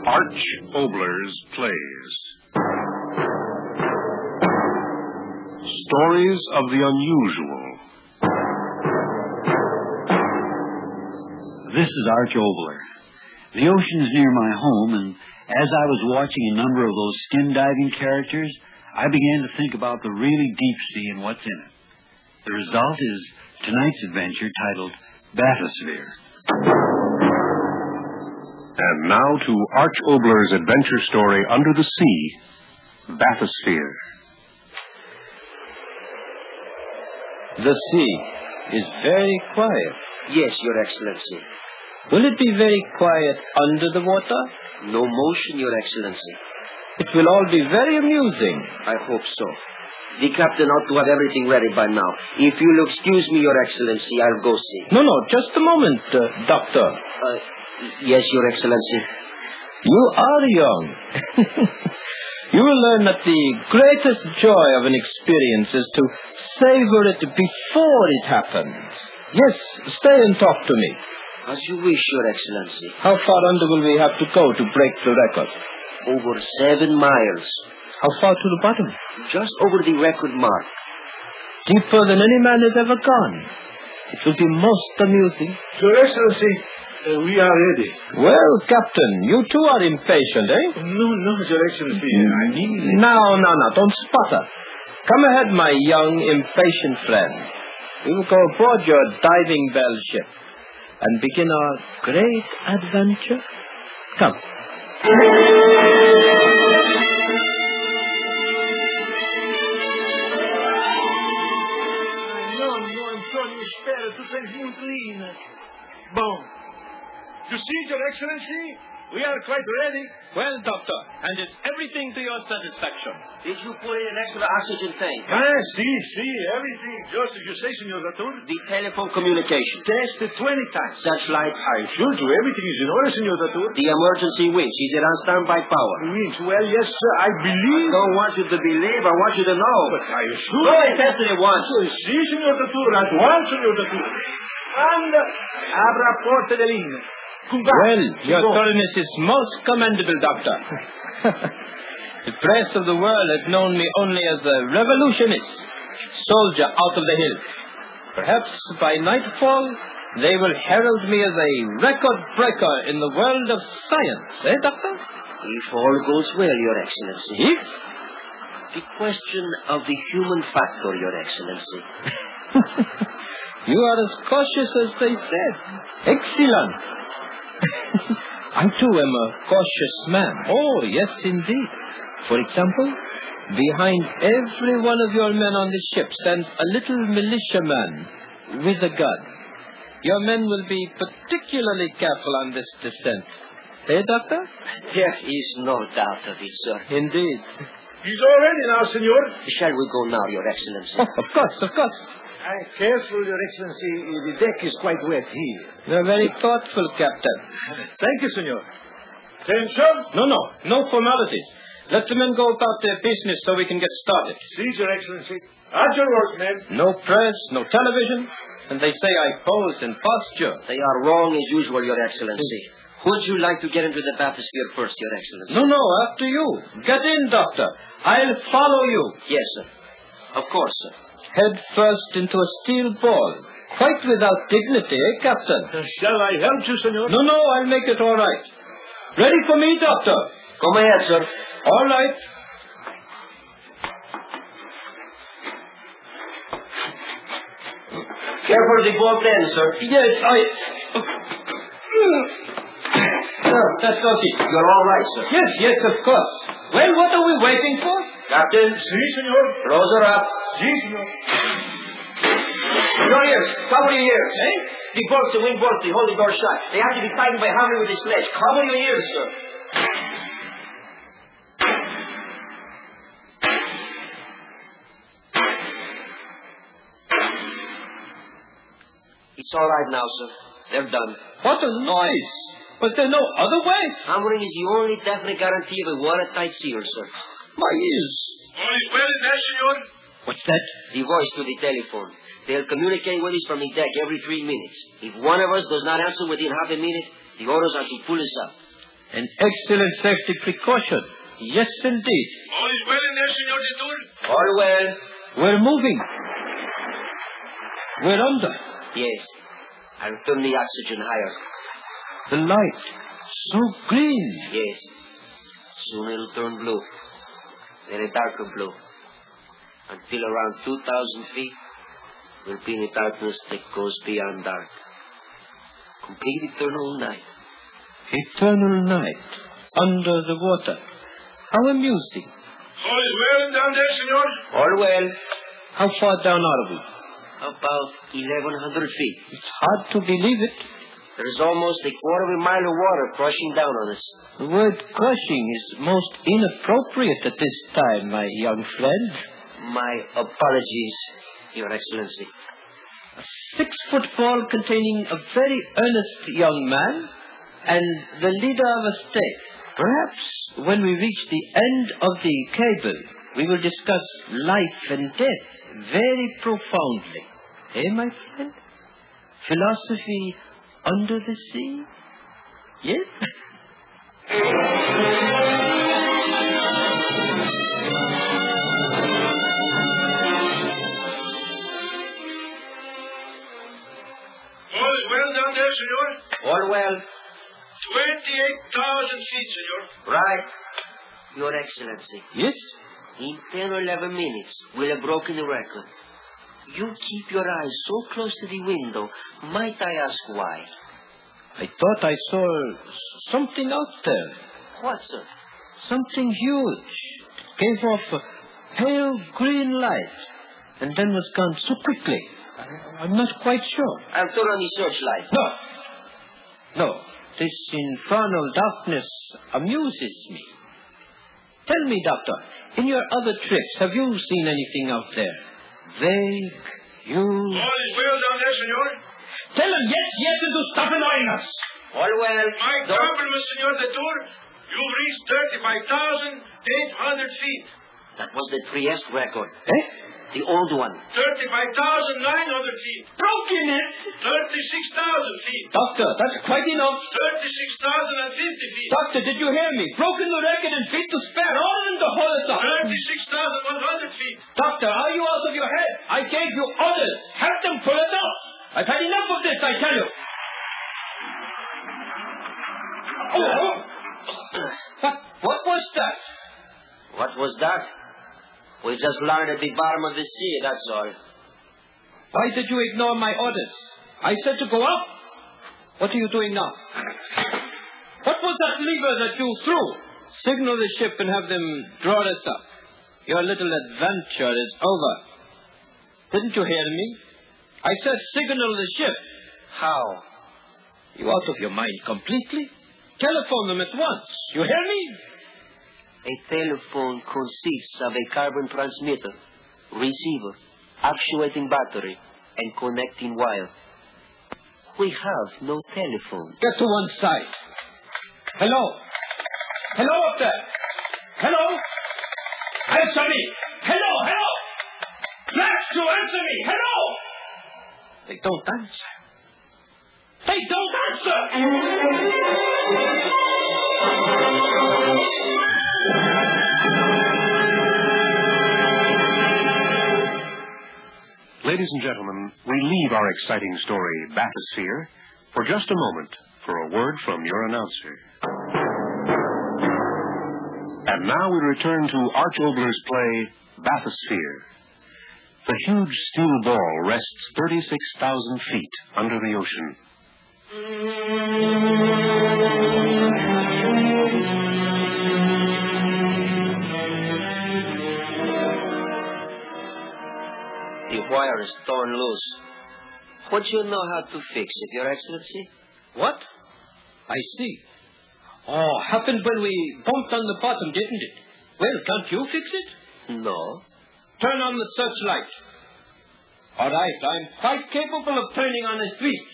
Arch Oboler's Plays. Stories of the unusual. This is Arch Oboler. The ocean's near my home, and as I was watching a number of those skin diving characters, I began to think about the really deep sea and what's in it. The result is tonight's adventure titled Bathysphere. And now to Arch Oboler's adventure story, Under the Sea, Bathysphere. The sea is very quiet. Yes, Your Excellency. Will it be very quiet under the water? No motion, Your Excellency. It will all be very amusing. I hope so. The captain ought to have everything ready by now. If you'll excuse me, Your Excellency, I'll go see. No, just a moment, Doctor. Yes, Your Excellency. You are young. You will learn that the greatest joy of an experience is to savor it before it happens. Yes, stay and talk to me. As you wish, Your Excellency. How far under will we have to go to break the record? Over 7 miles. How far to the bottom? Just over the record mark. Deeper than any man has ever gone. It will be most amusing. Your Excellency, we are ready. Well, Captain, you too are impatient, eh? No, Your Excellency. I mean... Now, don't sputter. Come ahead, my young, impatient friend. We will go aboard your diving bell ship and begin our great adventure. Come. Antônio, espera, tu tens muito linda. Bom, you see, Your Excellency, we are quite ready. Well, Doctor, and is everything to your satisfaction? Did you put in an extra oxygen tank? See, everything. Just as you say, Senor Latour. The telephone communication. Tested 20 times. Searchlight. I assure you, everything is in order, Senor Latour. The emergency winch. Is it on standby power? Winch, well, yes, sir, I believe. I don't want you to believe. I want you to know. But I assure Go you. and test it at once. Si, Senor Latour, at once, Senor Latour. And abra porta de linea. Well, your thoroughness is most commendable, Doctor. The press of the world has known me only as a revolutionist, soldier out of the hills. Perhaps by nightfall, they will herald me as a record breaker in the world of science, eh, Doctor? If all goes well, Your Excellency. If? The question of the human factor, Your Excellency. You are as cautious as they said. Excellent. I too am a cautious man. Oh, yes, indeed. For example, behind every one of your men on the ship stands a little militiaman with a gun. Your men will be particularly careful on this descent. Eh, Doctor? There is no doubt of it, sir. Indeed. He's all ready now, Senor. Shall we go now, Your Excellency? Oh, of course. Careful, Your Excellency. The deck is quite wet here. You're very thoughtful, Captain. Thank you, Senor. Attention. No formalities. Let the men go about their business so we can get started. See, Your Excellency. At your work, men. No press, no television, and they say I pose in posture. They are wrong as usual, Your Excellency. Would you like to get into the bathysphere first, Your Excellency? No, after you. Get in, Doctor. I'll follow you. Yes, sir. Of course, sir. Head first into a steel ball. Quite without dignity, eh, Captain? Shall I help you, Senor? No, I'll make it all right. Ready for me, Doctor? Come ahead, sir. All right. Careful of the boat then, sir. Yes, that's okay. You're all right, sir. Yes, of course. Well, what are we waiting for? Captain. Si, Senor. Rows her up. Si, Senor. Your ears. Cover your ears. Eh? The bolts, the wing bolts, they hold the door shut. They have to be tightened by hammering with the sledge. Cover your ears, sir. It's all right now, sir. They're done. What a noise! Was there no other way? Hammering is the only definite guarantee of a watertight seal, sir. My ears. All is well in there, Senor? What's that? The voice to the telephone. They'll communicate with us from the deck every 3 minutes. If one of us does not answer within half a minute, the orders are to pull us up. An excellent safety precaution. Yes, indeed. All is well in there, Senor Detour? All well. We're moving. We're under. Yes. I'll turn the oxygen higher. The light. So green. Yes. Soon it'll turn blue. Then a darker blue. Until around 2,000 feet, we'll be in a darkness that goes beyond dark. Complete eternal night. Eternal night. Under the water. How amusing. All is well down there, Senor? All well. How far down are we? About 1,100 feet. It's hard to believe it. There's almost a quarter of a mile of water crushing down on us. The word crushing is most inappropriate at this time, my young friend. My apologies, Your Excellency. A 6-foot fall containing a very earnest young man and the leader of a state. Perhaps when we reach the end of the cable, we will discuss life and death very profoundly. Eh, my friend? Philosophy under the sea? Yes? All is well down there, Senor? All well. 28,000 feet, Senor. Right. Your Excellency. Yes? In 10 or 11 minutes, we'll have broken the record. You keep your eyes so close to the window. Might I ask why? I thought I saw something out there. What, sir? Something huge. It gave off a pale green light and then was gone so quickly. I'm not quite sure. I'll turn on the searchlight. No. This infernal darkness amuses me. Tell me, Doctor, in your other trips, have you seen anything out there? Vague, huge... All is well down there, Senor? Tell him yes, and to stop annoying us. All well. My compliments, Senor Detour. You've reached 35,800 feet. That was the Trieste record. Eh? The old one. 35,900 feet. Broken it. 36,000 feet. Doctor, that's quite enough. 36,050 feet. Doctor, did you hear me? Broken the record in feet to spare. All in the whole time. 36,100 feet. Doctor, are you out of your head? I gave you orders. Have them pull it up. I've had enough of this, I tell you. Oh! What was that? What was that? We just landed at the bottom of the sea, that's all. Why did you ignore my orders? I said to go up. What are you doing now? What was that lever that you threw? Signal the ship and have them draw us up. Your little adventure is over. Didn't you hear me? I said signal the ship. How? You out of your mind completely? Telephone them at once. You hear me? A telephone consists of a carbon transmitter, receiver, actuating battery, and connecting wire. We have no telephone. Get to one side. Hello? Hello up there? Hello? Answer me! Hello! Flash to answer me! Hello! They don't answer. They don't answer! Ladies and gentlemen, we leave our exciting story, Bathysphere, for just a moment for a word from your announcer. And now we return to Arch Obler's play, Bathysphere. The huge steel ball rests 36,000 feet under the ocean. The wire is torn loose. What you know how to fix it, Your Excellency? What? I see. Oh, happened when we bumped on the bottom, didn't it? Well, can't you fix it? No. Turn on the searchlight. All right, I'm quite capable of turning on a switch.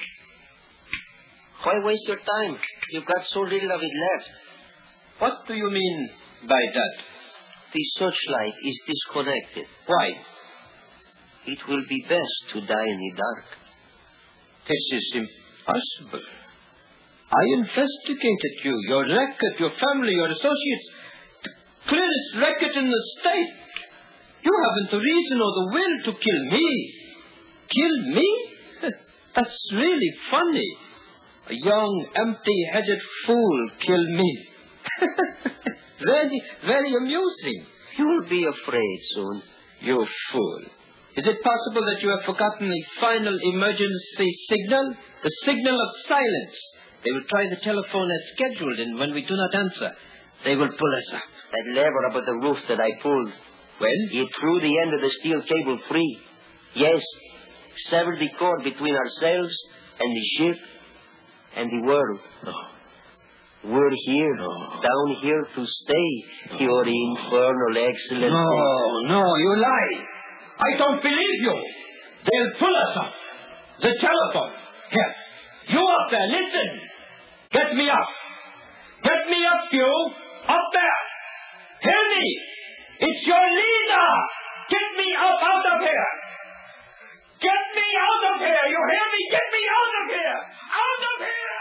Why waste your time? You've got so little of it left. What do you mean by that? The searchlight is disconnected. Why? It will be best to die in the dark. This is impossible. I investigated you, your record, your family, your associates. The clearest record in the state. You haven't the reason or the will to kill me. Kill me? That's really funny. A young, empty-headed fool kill me. Very, very amusing. You'll be afraid soon. You fool. Is it possible that you have forgotten the final emergency signal? The signal of silence. They will try the telephone as scheduled, and when we do not answer, they will pull us up. That lever up at the roof that I pulled. When? It threw the end of the steel cable free. Yes, severed the cord between ourselves and the ship and the world. No. We're here, down here to stay, Your Infernal Excellency. No, you lie. I don't believe you. They'll pull us up. The telephone. Here. You up there, listen. Get me up. Get me up, you. Up there. Hear me. It's your leader. Get me up out of here. Get me out of here. You hear me? Get me out of here. Out of here.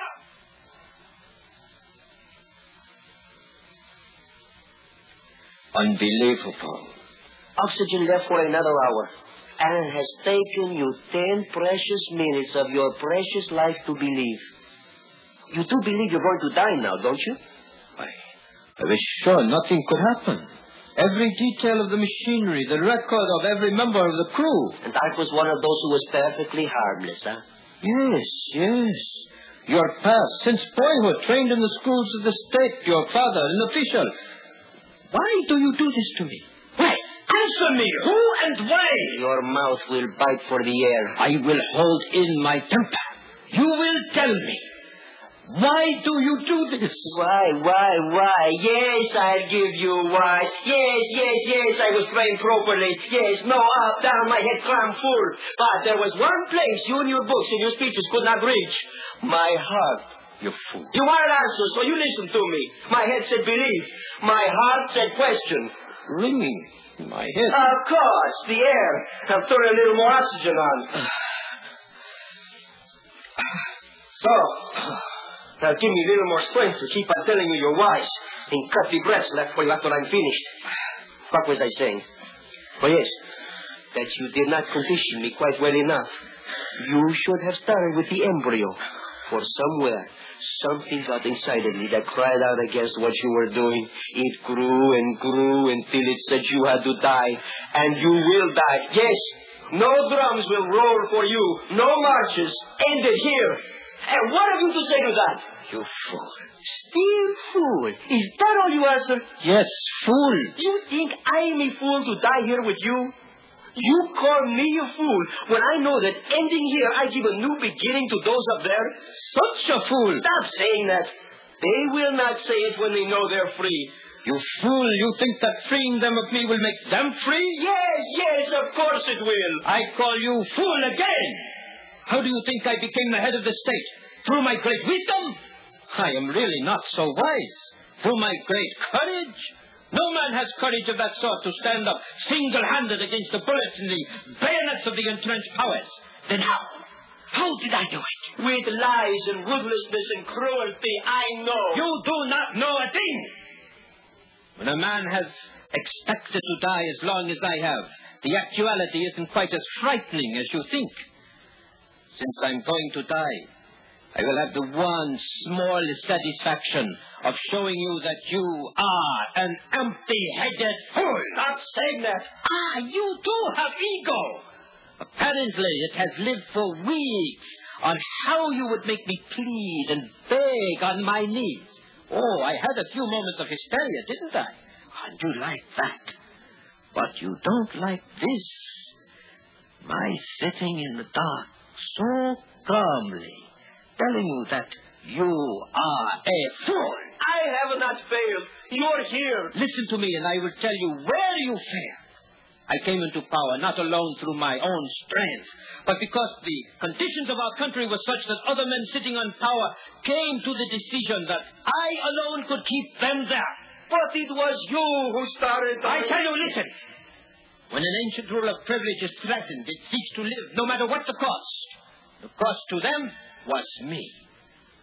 Unbelievable. Oxygen left for another hour. And has taken you 10 precious minutes of your precious life to believe. You do believe you're going to die now, don't you? I was sure nothing could happen. Every detail of the machinery, the record of every member of the crew. And I was one of those who was perfectly harmless, huh? Yes. Your past, since boyhood, trained in the schools of the state, your father, an official. Why do you do this to me? Why? Answer me. Who and why? Your mouth will bite for the air. I will hold in my temper. You will tell me. Why do you do this? Why? Yes, I'll give you why. Yes, I was trained properly. Yes, no, up, down, my head crammed full. But there was one place you and your books and your speeches could not reach. My heart. You fool. You wanted answers, so you listened to me. My head said believe. My heart said question. Ringing in my head. Of course, the air. I've thrown a little more oxygen on. So... Now give me a little more strength to keep on telling you your whys and cut the breaths left for you after I'm finished. What was I saying? Oh, yes, that you did not condition me quite well enough. You should have started with the embryo. For somewhere, something got inside of me that cried out against what you were doing. It grew and grew until it said you had to die. And you will die. Yes, no drums will roll for you. No marches. Ended here. And what have you to say to that? You fool. Still fool. Is that all you answer? Yes, fool. Do you think I'm a fool to die here with you? You call me a fool when I know that ending here I give a new beginning to those up there? Such a fool. Stop saying that. They will not say it when they know they're free. You fool, you think that freeing them of me will make them free? Yes, of course it will. I call you fool again. How do you think I became the head of the state? Through my great wisdom? I am really not so wise. Through my great courage? No man has courage of that sort to stand up single-handed against the bullets and the bayonets of the entrenched powers. Then how? How did I do it? With lies and ruthlessness and cruelty, I know. You do not know a thing. When a man has expected to die as long as I have, the actuality isn't quite as frightening as you think. Since I'm going to die, I will have the one small satisfaction of showing you that you are an empty-headed fool. Stop saying that. You do have ego. Apparently, it has lived for weeks on how you would make me plead and beg on my knees. Oh, I had a few moments of hysteria, didn't I? And you like that. But you don't like this. My sitting in the dark so calmly, telling you that you are a fool. I have not failed. You're here. Listen to me and I will tell you where you failed. I came into power not alone through my own strength, but because the conditions of our country were such that other men sitting on power came to the decision that I alone could keep them there. But it was you who started. I tell you, listen. When an ancient rule of privilege is threatened, it seeks to live, no matter what the cost. The cost to them was me.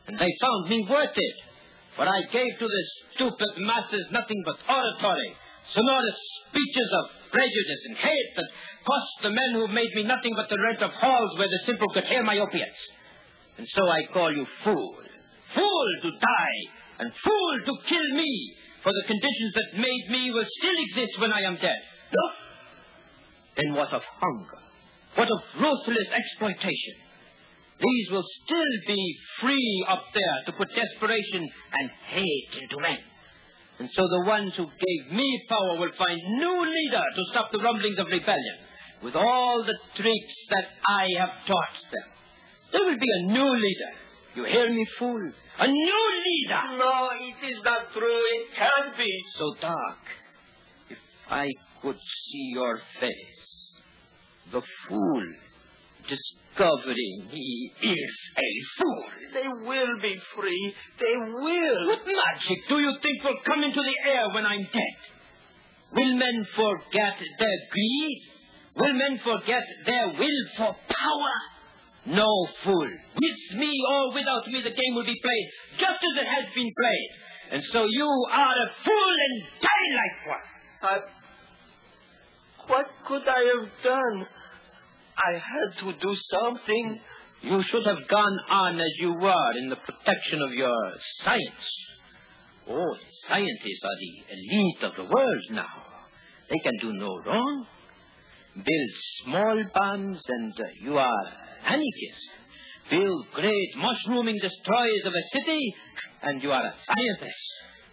and they found me worth it. For I gave to the stupid masses nothing but oratory, sonorous speeches of prejudice and hate that cost the men who made me nothing but the rent of halls where the simple could hear my opiates. And so I call you fool. Fool to die, and fool to kill me, for the conditions that made me will still exist when I am dead. No? Then what of hunger? What of ruthless exploitation? These will still be free up there to put desperation and hate into men. And so the ones who gave me power will find new leader to stop the rumblings of rebellion, with all the tricks that I have taught them. There will be a new leader. You hear me, fool? A new leader! No, it is not true. It can't be. So dark. If I could see your face. The fool, discovering he is a fool. They will be free. They will. What magic do you think will come into the air when I'm dead? Will men forget their greed? Will men forget their will for power? No, fool. With me or without me, the game will be played just as it has been played. And so you are a fool and die like one. What could I have done? I had to do something. You should have gone on as you were in the protection of your science. Oh, scientists are the elite of the world now. They can do no wrong. Build small bombs and you are anarchist. Build great mushrooming destroyers of a city and you are a scientist.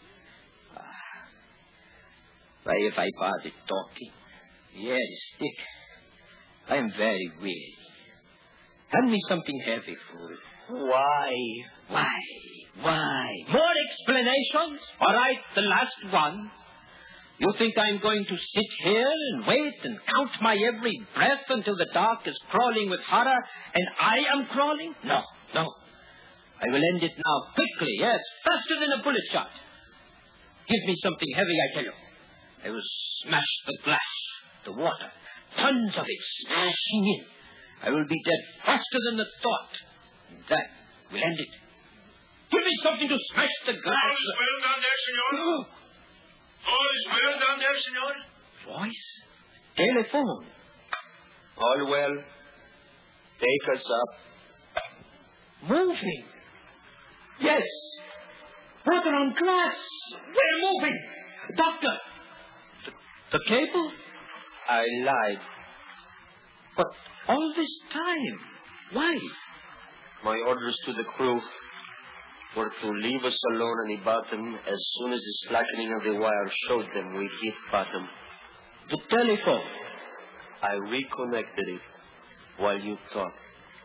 Why, if I parted talking, here is stick. I am very weary. Hand me something heavy, fool. Why? More explanations? All right, the last one. You think I'm going to sit here and wait and count my every breath until the dark is crawling with horror and I am crawling? No. I will end it now, quickly, yes, faster than a bullet shot. Give me something heavy, I tell you. I will smash the glass, the water, tons of it smashing in. I will be dead faster than the thought. And that will end it. Give me something to smash the glass. All is well down there, senor. All is well down there, senor. Voice? Telephone. All well. Take us up. Moving. Yes. Water on glass. We're moving. Doctor. The cable? I lied. But all this time, why? My orders to the crew were to leave us alone on the bottom as soon as the slackening of the wire showed them we hit bottom. The telephone. I reconnected it while you talked.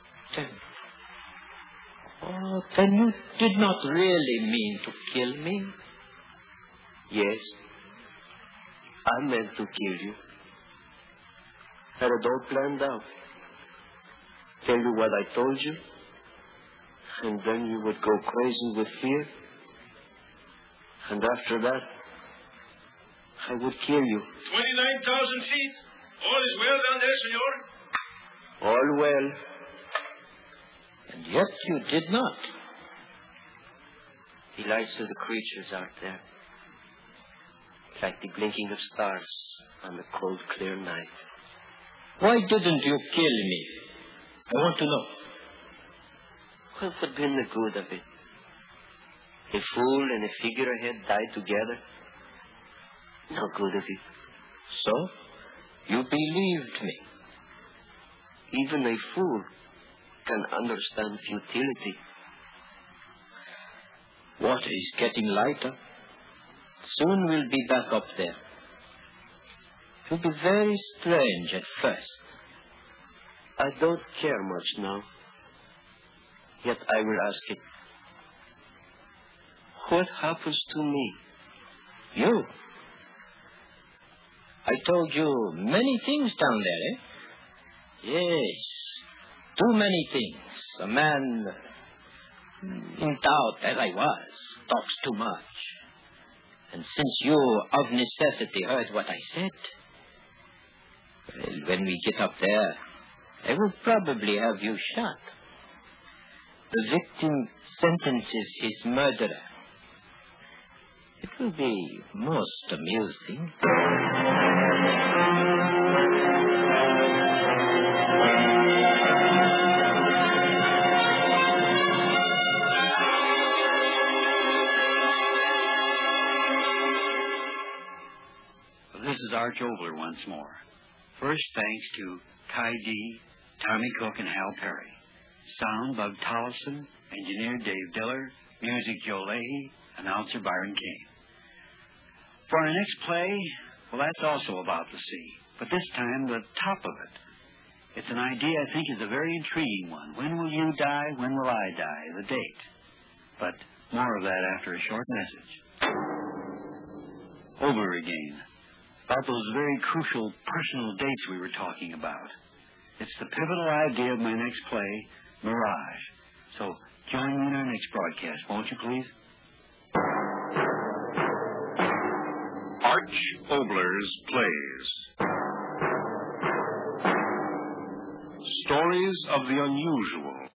Then you did not really mean to kill me? Yes. I meant to kill you. Had it all planned out. Tell you what I told you, and then you would go crazy with fear. And after that, I would kill you. 29,000 feet. All is well down there, senor. All well. And yet you did not. The lights of the creatures out there, like the blinking of stars on the cold, clear night. Why didn't you kill me? I want to know. What would have been the good of it? A fool and a figurehead died together? No good of it. So, you believed me. Even a fool can understand futility. Water is getting lighter. Soon we'll be back up there. It will be very strange at first. I don't care much now. Yet I will ask it. What happens to me? You? I told you many things down there, eh? Yes. Too many things. A man, in doubt as I was, talks too much. And since you of necessity heard what I said, well, when we get up there, I will probably have you shot. the victim sentences his murderer. It will be most amusing. This is Arch Obler once more. First, thanks to Kai D, Tommy Cook, and Hal Perry. Sound, Bug Tollefson. Engineer, Dave Diller. Music, Joe Leahy. Announcer, Byron Kane. For our next play, well, that's also about the sea, but this time the top of it. It's an idea I think is a very intriguing one. When will you die? When will I die? The date. But more of that after a short message. Over again. About those very crucial personal dates we were talking about. It's the pivotal idea of my next play, Mirage. So join me in our next broadcast, won't you please? Arch Obler's Plays. Stories of the unusual.